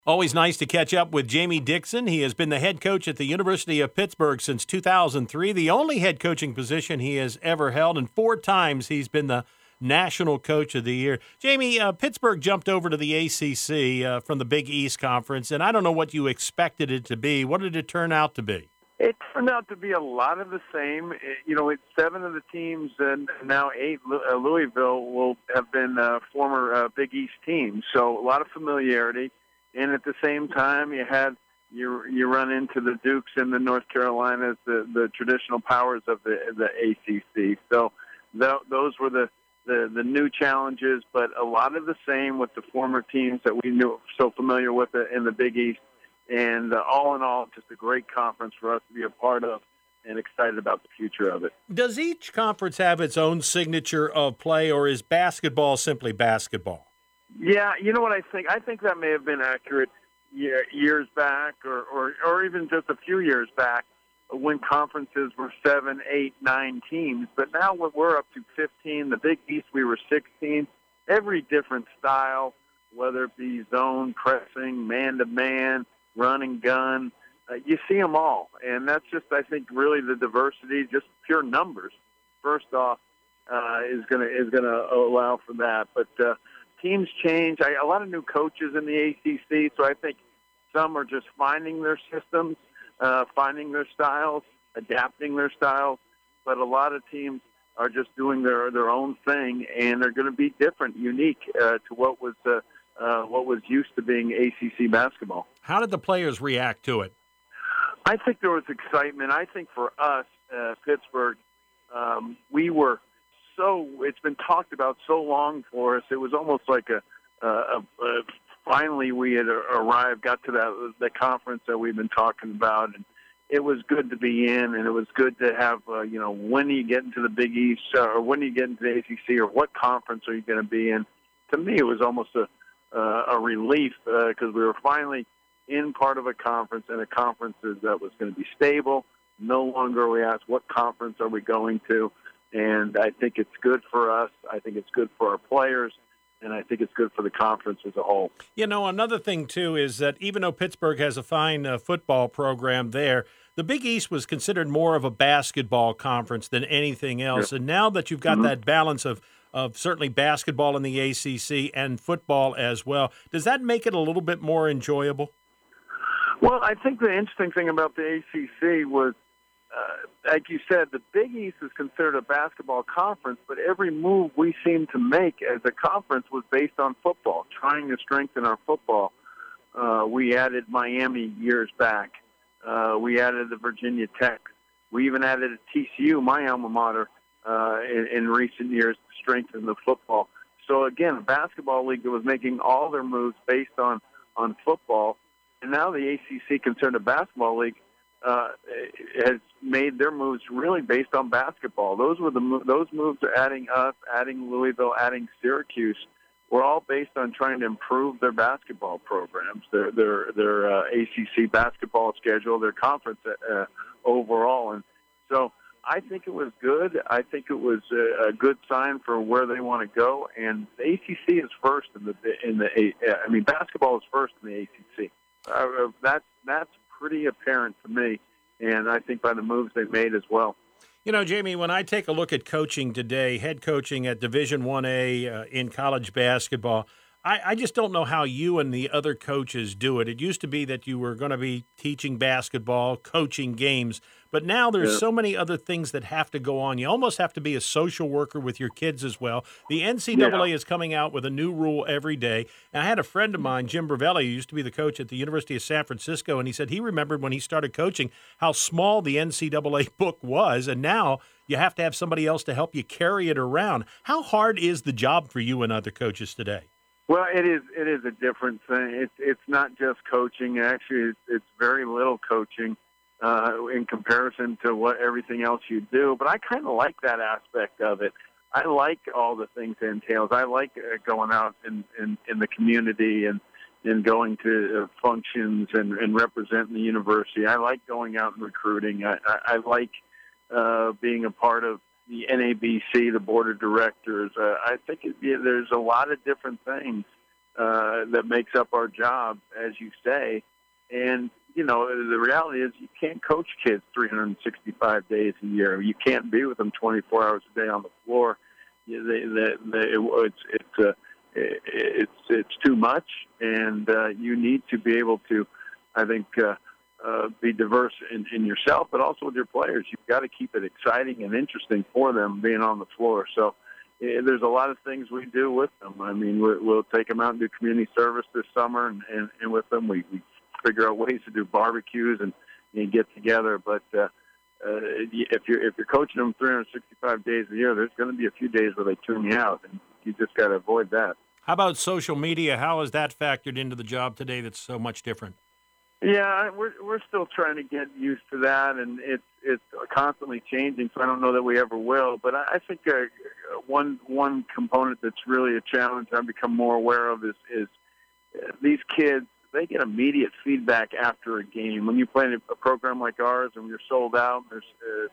Always nice to catch up with Jamie Dixon. He has been the head coach at the University of Pittsburgh since 2003, the only head coaching position he has ever held, and 4 times he's been the National Coach of the Year. Jamie, Pittsburgh jumped over to the ACC from the Big East Conference, and I don't know what you expected it to be. What did it turn out to be? It turned out to be a lot of the same. It's 7 of the teams, and now 8. Louisville will have been former Big East teams, so a lot of familiarity. And at the same time, you run into the Dukes and the North Carolinas, the traditional powers of the ACC. So those were the new challenges, but a lot of the same with the former teams that we knew so familiar with in the Big East. And all in all, just a great conference for us to be a part of, and excited about the future of it. Does each conference have its own signature of play, or is basketball simply basketball? Yeah, you know what I think? I think that may have been accurate years back or even just a few years back when conferences were 7, 8, 9 teams. But now we're up to 15. The Big East, we were 16. Every different style, whether it be zone, pressing, man-to-man, run and gun, you see them all. And that's just, I think, really the diversity, just pure numbers, first off, is gonna allow for that. But teams change. A lot of new coaches in the ACC, so I think some are just finding their systems, finding their styles, adapting their styles. But a lot of teams are just doing their own thing, and they're going to be different, unique to what was used to being ACC basketball. How did the players react to it? I think there was excitement. I think for us, Pittsburgh, we were it's been talked about so long for us. It was almost like finally we had arrived, got to the conference that we've been talking about, and it was good to be in, and it was good to have, when you get into the Big East or when you get into the ACC or what conference are you going to be in. To me, it was almost a relief because we were finally in part of a conference, and a conference that was going to be stable. No longer are we asked what conference are we going to. And I think it's good for us. I think it's good for our players. And I think it's good for the conference as a whole. Another thing, too, is that even though Pittsburgh has a fine football program there, the Big East was considered more of a basketball conference than anything else. Yeah. And now that you've got that balance of certainly basketball in the ACC and football as well, does that make it a little bit more enjoyable? Well, I think the interesting thing about the ACC was, like you said, the Big East is considered a basketball conference, but every move we seemed to make as a conference was based on football, trying to strengthen our football. We added Miami years back. We added the Virginia Tech. We even added a TCU, my alma mater, in recent years to strengthen the football. So, again, a basketball league that was making all their moves based on football, and now the ACC, considered a basketball league, has made their moves really based on basketball. Those moves are adding us, adding Louisville, adding Syracuse. Were all based on trying to improve their basketball programs, their ACC basketball schedule, their conference overall. And so I think it was good. I think it was a good sign for where they want to go. And the ACC is first basketball is first in the ACC. That's pretty apparent to me, and I think by the moves they've made as well. Jamie, when I take a look at coaching today, head coaching at Division I-A in college basketball, I just don't know how you and the other coaches do it. It used to be that you were going to be teaching basketball, coaching games, but now there's so many other things that have to go on. You almost have to be a social worker with your kids as well. The NCAA is coming out with a new rule every day. And I had a friend of mine, Jim Bravelli, who used to be the coach at the University of San Francisco, and he said he remembered when he started coaching how small the NCAA book was, and now you have to have somebody else to help you carry it around. How hard is the job for you and other coaches today? Well, it is a different thing. It's not just coaching. Actually, it's very little coaching in comparison to what everything else you do. But I kind of like that aspect of it. I like all the things it entails. I like going out in the community and going to functions and representing the university. I like going out and recruiting. I like being a part of the NABC, the board of directors. I think there's a lot of different things that makes up our job, as you say. And, the reality is you can't coach kids 365 days a year. You can't be with them 24 hours a day on the floor. It's too much, and you need to be able to, I think, be diverse in yourself, but also with your players. You've got to keep it exciting and interesting for them being on the floor. So there's a lot of things we do with them. I mean, we'll take them out and do community service this summer, and with them we figure out ways to do barbecues and get together. But if you're coaching them 365 days a year, there's going to be a few days where they tune you out, and you just got to avoid that. How about social media? How has that factored into the job today that's so much different? Yeah, we're still trying to get used to that, and it's constantly changing. So I don't know that we ever will. But I think one component that's really a challenge I've become more aware of is these kids. They get immediate feedback after a game. When you play a program like ours and you're sold out, there's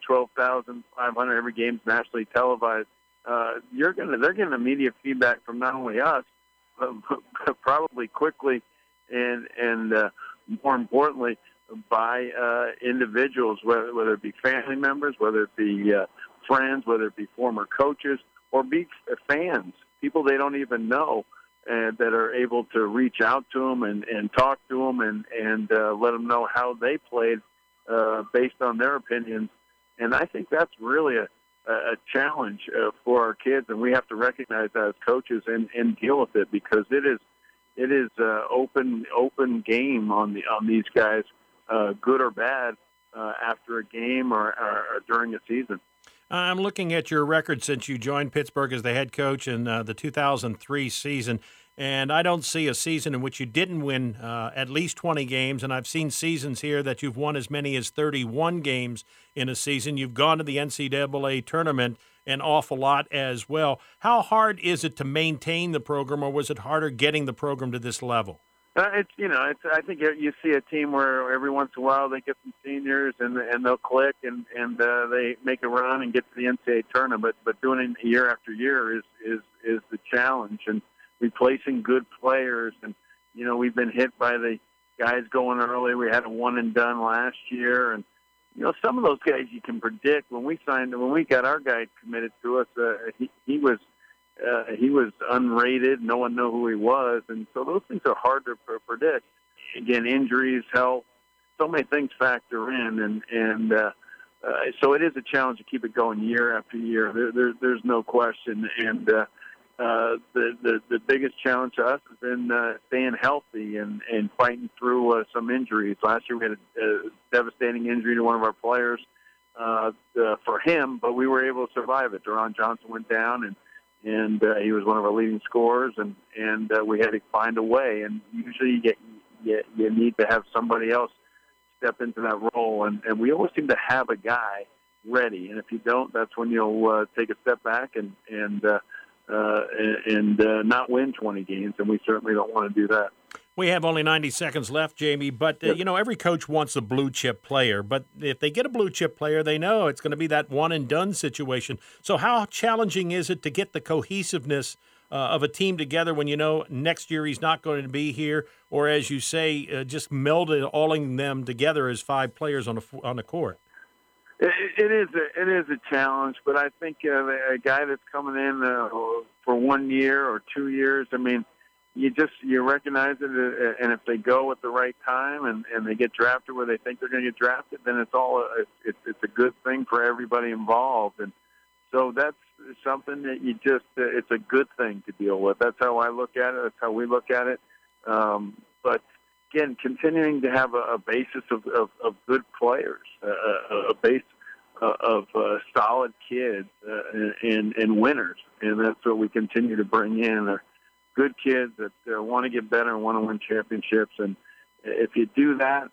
12,500 every game's nationally televised. They're getting immediate feedback from not only us, but probably quickly and more importantly by individuals, whether it be family members, whether it be friends, whether it be former coaches, or be fans, people they don't even know. That are able to reach out to them and talk to them and let them know how they played based on their opinions. And I think that's really a challenge for our kids, and we have to recognize that as coaches and deal with it, because it is open game on these guys, good or bad, after a game or during a season. I'm looking at your record since you joined Pittsburgh as the head coach in the 2003 season, and I don't see a season in which you didn't win at least 20 games, and I've seen seasons here that you've won as many as 31 games in a season. You've gone to the NCAA tournament an awful lot as well. How hard is it to maintain the program, or was it harder getting the program to this level? I think you see a team where every once in a while they get some seniors and they'll click and they make a run and get to the NCAA tournament. But doing it year after year is the challenge, and replacing good players. And we've been hit by the guys going early. We had a one and done last year, and some of those guys you can predict. When we got our guy committed to us, he was unrated. No one knew who he was. And so those things are hard to predict. Again, injuries, health, so many things factor in. And so it is a challenge to keep it going year after year. There's no question. And the biggest challenge to us has been staying healthy and fighting through some injuries. Last year we had a devastating injury to one of our players for him, but we were able to survive it. Deron Johnson went down, and he was one of our leading scorers, and we had to find a way. And usually you need to have somebody else step into that role, and we always seem to have a guy ready. And if you don't, that's when you'll take a step back and not win 20 games, and we certainly don't want to do that. We have only 90 seconds left, Jamie, but, every coach wants a blue-chip player. But if they get a blue-chip player, they know it's going to be that one-and-done situation. So how challenging is it to get the cohesiveness of a team together when next year he's not going to be here, or, as you say, just melding them together as five players on the court? It is a challenge, but I think a guy that's coming in for 1 year or 2 years, I mean, you recognize it, and if they go at the right time and they get drafted where they think they're going to get drafted, then it's a good thing for everybody involved. And so that's something that it's a good thing to deal with. That's how I look at it. That's how we look at it. But again, continuing to have a basis of good players, a base of solid kids and winners, and that's what we continue to bring in. They're good kids that want to get better and want to win championships. And if you do that,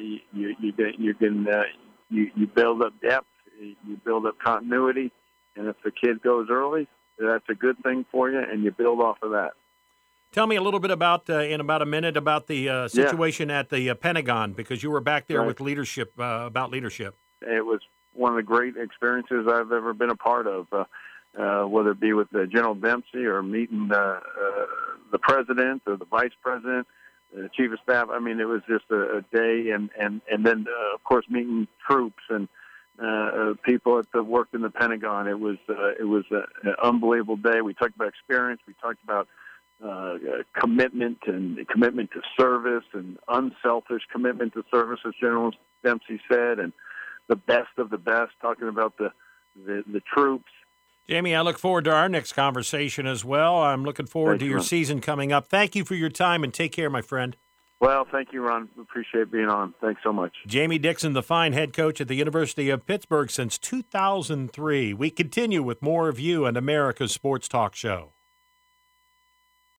you build up depth, you build up continuity, and if the kid goes early, that's a good thing for you, and you build off of that. Tell me a little bit about, in about a minute, about the situation at the Pentagon, because you were back there with leadership, about leadership. It was one of the great experiences I've ever been a part of. whether it be with General Dempsey or meeting the president or the vice president, the chief of staff. I mean, it was just a day, and then of course meeting troops and people that worked in the Pentagon. It was an unbelievable day. We talked about experience. We talked about commitment and commitment to service and unselfish commitment to service, as General Dempsey said, and the best of the best, talking about the troops. Jamie, I look forward to our next conversation as well. I'm looking forward to your season coming up. Thank you for your time, and take care, my friend. Well, thank you, Ron. Appreciate being on. Thanks so much. Jamie Dixon, the fine head coach at the University of Pittsburgh since 2003. We continue with more of you and America's Sports Talk Show.